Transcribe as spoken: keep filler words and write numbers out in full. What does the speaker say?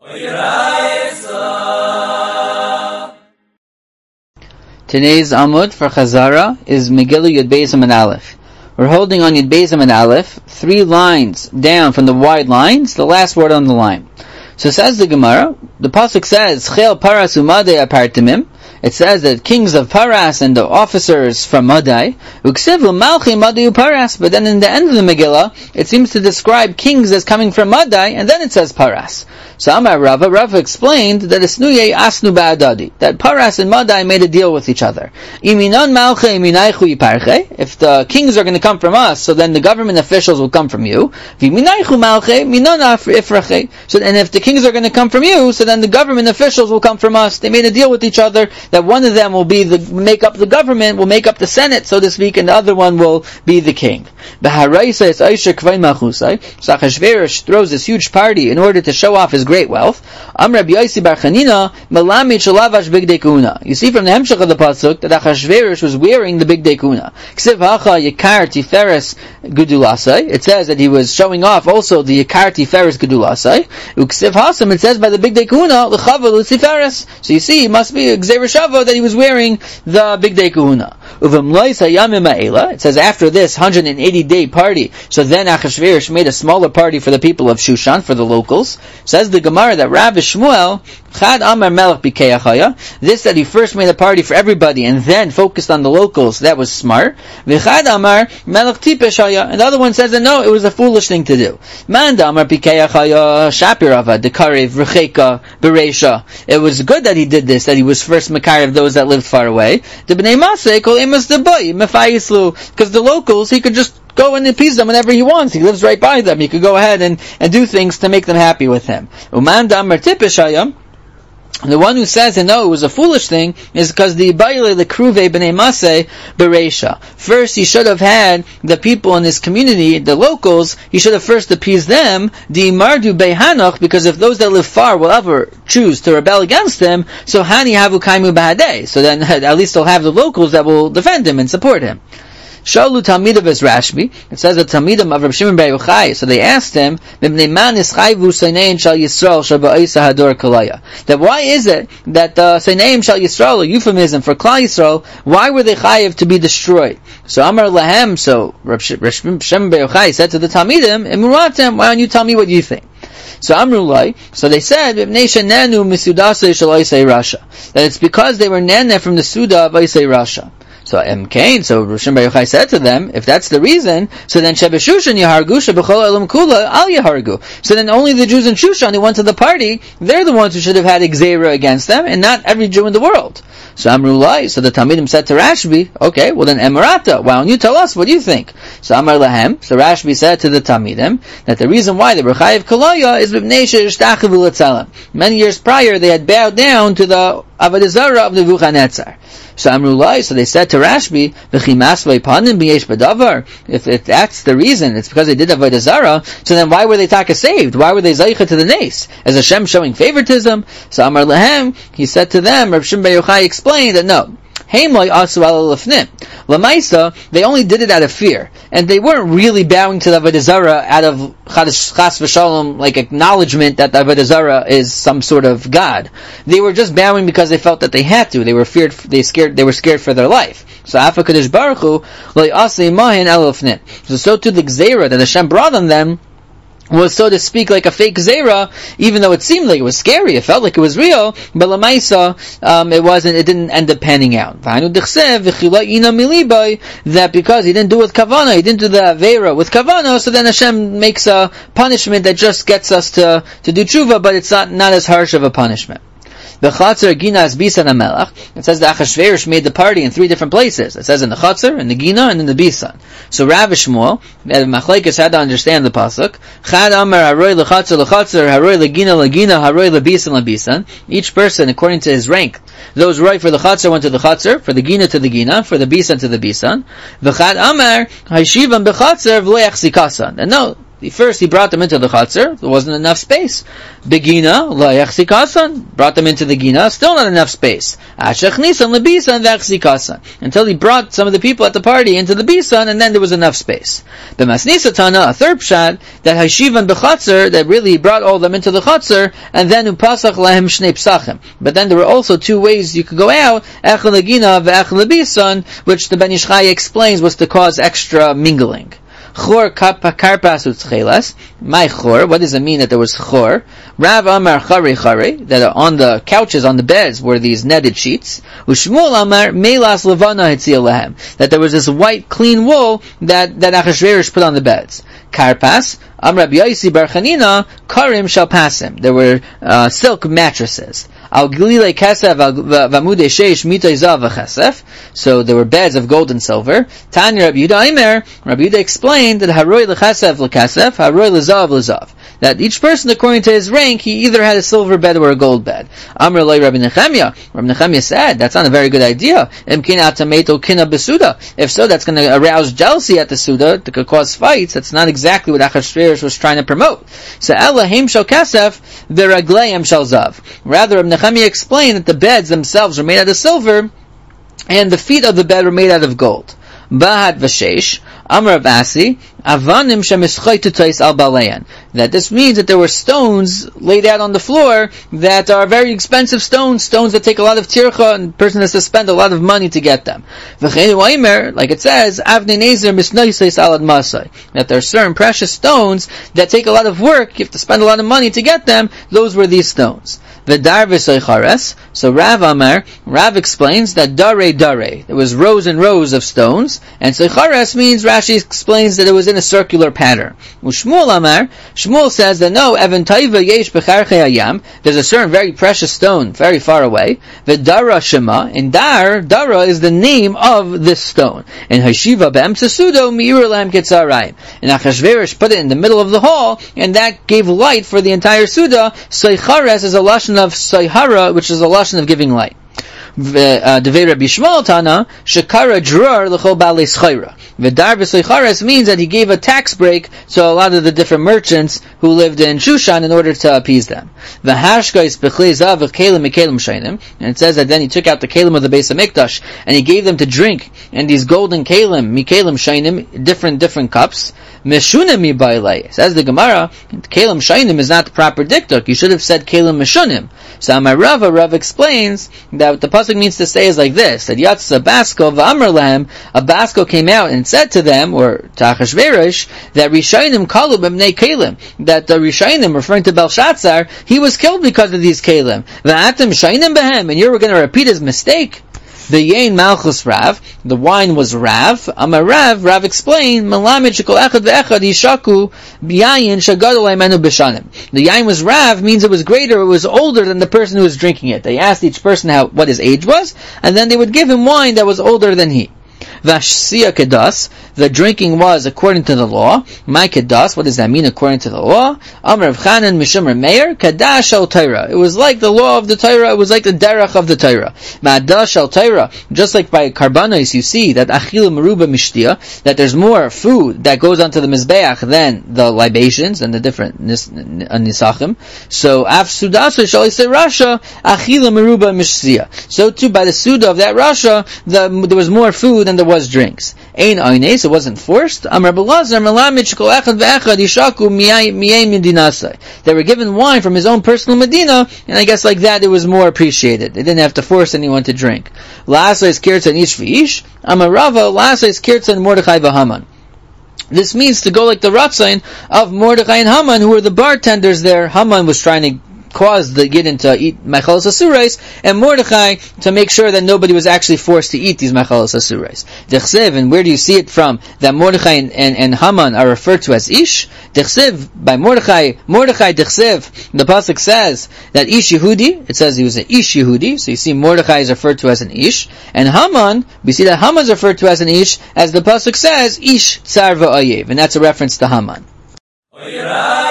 Today's Amud for Chazara is Megillah Yud Beis Amud Aleph. We're holding on Yud Beis Amud Aleph, three lines down from the wide lines, the last word on the line. So says the Gemara, the pasuk says, Chel Paras Umadei Apartimim. It says that kings of Paras and the officers from Madai, Uksivu Malchi Madai Paras, but then in the end of the Megillah, it seems to describe kings as coming from Madai, and then it says Paras. So Amar Rava, Rava explained that Esnuye Asnu Ba'adadi, that Paras and Madai made a deal with each other. Iminon Malchi Iminaichu Yiparche, if the kings are going to come from us, so then the government officials will come from you. Viminaichu Malchi Minon Ifrache, so and if the kings are going to come from you, so then the government officials will come from us. They made a deal with each other that one of them will be the make up the government, will make up the Senate, so to speak, and the other one will be the king. So Achashverosh throws this huge party in order to show off his great wealth. You see from the Hemshech of the pasuk that Achashverosh was wearing the bigdei kuna. It says that he was showing off also the Yikar Tiferes Gedulasai. It says by the bigdei kuna, so you see, it must be a Gzeir Shava that he was wearing the bigdei kuna. It says after this one hundred eighty day party, so then Achashverosh made a smaller party for the people of Shushan, for the locals. Says the Gemara that Rabbi Shmuel, Chad Amar Melech Bikeachaya, this that he first made a party for everybody and then focused on the locals, that was smart. V'chad Amar Melech Tipeshaya, and the other one says that no, it was a foolish thing to do. Man Amar Bikeachaya Shapirava, Dekarev, Recheka, Beresha. It was good that he did this, that he was first Makarev those that lived far away. Because the locals, he could just go and appease them whenever he wants. He lives right by them. He could go ahead and, and do things to make them happy with him. The one who says that no, it was a foolish thing is because the Baile the Kruve B'nei Maseh Beresha. First, he should have had the people in his community, the locals, he should have first appeased them, the Mardu Behanoch, because if those that live far will ever choose to rebel against him, so Hani Havu Kaimu Bahadeh. So then at least they'll have the locals that will defend him and support him. Shalu Talmidav es Rashbi. It says that Talmidim of Reb Shimon Bar Yochai. So they asked him, that why is it that the Seineim Shal Yisrael, a euphemism for Klal Yisrael, why were they chayiv to be destroyed? So Amar Lahem, so Reb Shimon Bar Yochai said to the Talmidim, Emuratem, why don't you tell me what you think? So Amrulai, so they said that it's because they were nene from the Suda of Isay Rasha. So M. Cain, so Rishon Bar Yochai said to them, if that's the reason, so then Shebeshushan Yahargu, Shebechol Elam Kula Al Yahargu. So then only the Jews in Shushan who went to the party, they're the ones who should have had Gzeira against them, and not every Jew in the world. So Amrulai, so the Talmidim said to Rashbi, okay, well then Emirata, why don't you tell us, what do you think? So Amar Lahem, so Rashbi said to the Talmidim, that the reason why they were Chayiv Kalaya is many years prior they had bowed down to the Avodah Zarah of Nebuchadnezzar. So Amrulai, so they said to Rashbi, if, if that's the reason, it's because they did Avodah Zarah, so then why were they taka saved? Why were they Zaycha to the Nes? Is Hashem showing favoritism? So Amar Lahem, he said to them, Reb Shimon Bar Yochai explained that no, Lamaisa, they only did it out of fear, and they weren't really bowing to the Avodah Zarah out of chas v'shalom, like acknowledgement that the Avodah Zarah is some sort of god. They were just bowing because they felt that they had to. They were feared. They scared. They were scared for their life. So Afa Kadosh Baruch Hu lo'asei mahin elofnim. So so to the Gzeira that Hashem brought on them was, so to speak, like a fake Zera, even though it seemed like it was scary, it felt like it was real, but Lamaisa, um, it wasn't, it didn't end up panning out. That because he didn't do it with Kavana, he didn't do the Avera with Kavana, so then Hashem makes a punishment that just gets us to, to do tshuva, but it's not, not as harsh of a punishment. The Chatzar Gina as Bisan HaMelech. It says that Achashverosh made the party in three different places. It says in the Chatzar, in the Gina, and in the Bisan. So Rav Shmuel, Machlekes had to understand the pasuk. Chad Amar Haroy LeChatzar LeChatzar, Haroy LeGina LeGina, Haroy LeBisan LeBisan. Each person, according to his rank, those right for the Chatzar went to the Chatzar, for the Gina to the Gina, for the Bisan to the Bisan. V'chad Amar Hayshivam B'Chatzar V'Leach Sikasan. And no, First, he brought them into the Chatzar. There wasn't enough space. The Gina, la yachzikasan, brought them into the Gina. Still not enough space. Ashachnisan lebisan v'achzikasan. Until he brought some of the people at the party into the bisan, and then there was enough space. The Masnisa Tana, a third pshat, that Hashivan b'Chatzar, that really he brought all of them into the Chatzar, and then upasach lahem shnei psachim. But then there were also two ways you could go out, echel legina ve'echel lebisan, which the Ben Ish Chai explains was to cause extra mingling. Chor karpas u'tchelas. My chor. What does it mean that there was chor? Rav Amar chari chari. That on the couches, on the beds, were these netted sheets. Ushmuel Amar melas levana hitzil lehem. That there was this white, clean wool that that Achashverosh put on the beds. Karpas. Amar B'Yaisi Bar Chanina karim shalpasim. There were uh, silk mattresses. Al Gilile Kesef Vamude Sheish Mitay Zav V'Chesef. So there were beds of gold and silver. Tanya Rabbi Yehuda Aimer, Rabbi Yehuda explained that Haroi L'Chesef L'Kesef, Haroi L'Zav L'Zav. That each person, according to his rank, he either had a silver bed or a gold bed. Amr Loi Rabbi Nechemia. Rabbi Nechemia said, that's not a very good idea. Im Kina Atameto Kina Besuda. If so, that's going to arouse jealousy at the Suda, that could cause fights. That's not exactly what Achashverosh was trying to promote. So Ella Heim Shal Kesef, V'Ragleim Shal Zav. Rather, Rabbi Nechemia explained that the beds themselves were made out of silver, and the feet of the bed were made out of gold. Bahat Vashesh, Amar Abasi, Avanim Shemischaytutais al Balayan. That this means that there were stones laid out on the floor that are very expensive stones, stones that take a lot of tircha, and the person has to spend a lot of money to get them. Like it says, Avnei Nezer Misnoisais al Admasai. That there are certain precious stones that take a lot of work, you have to spend a lot of money to get them, those were these stones. V'dar v'soichares. So Rav Amar, Rav explains that dare dare, there was rows and rows of stones, and soichares means, Rashi explains that it was in a circular pattern. U'Shmuel Amar, Shmuel says that no, Evan Taiva yesh b'charchei hayam, there's a certain very precious stone very far away. V'dara shema, and dar, dara is the name of this stone. And hashiva be'emtza sudo mi'ir lam ketzarayim. And Achashverosh put it in the middle of the hall, and that gave light for the entire suda. Soichares is a lashon of soihara, which is a lashon of giving light. Devei Rabbi Shmuel Tana shekara dror l'chol baalei schayra. V'dar v'soichares means that he gave a tax break to a lot of the different merchants who lived in Shushan in order to appease them. V'hashka is b'chlei zav v'kelim mikelim shainim, and it says that then he took out the kelim of the Beis Hamikdash and he gave them to drink, and these golden kelim mikelim shainim, different different cups. Meshunim mibailei. Says the Gemara, kelim shainim is not the proper diktuk. You should have said kelim meshunim. So Amar Rava, Rav explains that what the pasuk means to say is like this: that Yatsa Basko v'Amar Lahem, a Basko came out and said to them, or to Achashverosh, that Rishainim kalu b'mnei kelim, that the Rishainim, referring to Belshazzar, he was killed because of these kelim. V'atem shainim behem, and you're going to repeat his mistake. The Yain Malchus Rav, the wine was Rav. Amar Rav, Rav explained, Malamid shekol echad ve'echad yishaku b'yayin shagadol aimenu b'shanim. The Yain was Rav means it was greater, it was older than the person who was drinking it. They asked each person how what his age was, and then they would give him wine that was older than he. Vashsiya kedas, the drinking was according to the law. My kedas, what does that mean according to the law? Amr of Chanan Mishumar Meir, kadash al Torah. It was like the law of the Torah, it was like the derech of the Torah. Ma'adash al Torah, just like by karbanos you see that achil meruba mishtia, that there's more food that goes onto the mizbeach than the libations and the different nis, nisachim. So af sudaso shall I say Rasha, achil meruba mishtia. So too by the suda of that Rasha, the, there was more food than there was drinks. Ein oines, it wasn't forced. Amar Belazar Malamid shekol echad ve'echad yishaku miyay medinasai. They were given wine from his own personal medina, and I guess like that it was more appreciated. They didn't have to force anyone to drink. La'asai is kirtzan ish v'ish. Amar Rava la'asai is kirtzan Mordechai v'Haman. This means to go like the Ratzain of Mordechai and Haman, who were the bartenders there. Haman was trying to caused the Yidden to eat Machalos Asurais, and Mordechai to make sure that nobody was actually forced to eat these Machalos Asurais. Dechsev, and where do you see it from that Mordechai and, and, and Haman are referred to as Ish? Dechsev, by Mordechai, Mordechai Dechsev, the Pasuk says that Ish Yehudi, it says he was an Ish Yehudi, so you see Mordechai is referred to as an Ish, and Haman, we see that Haman is referred to as an Ish, as the Pasuk says, Ish Tsar V'Oyev, and that's a reference to Haman.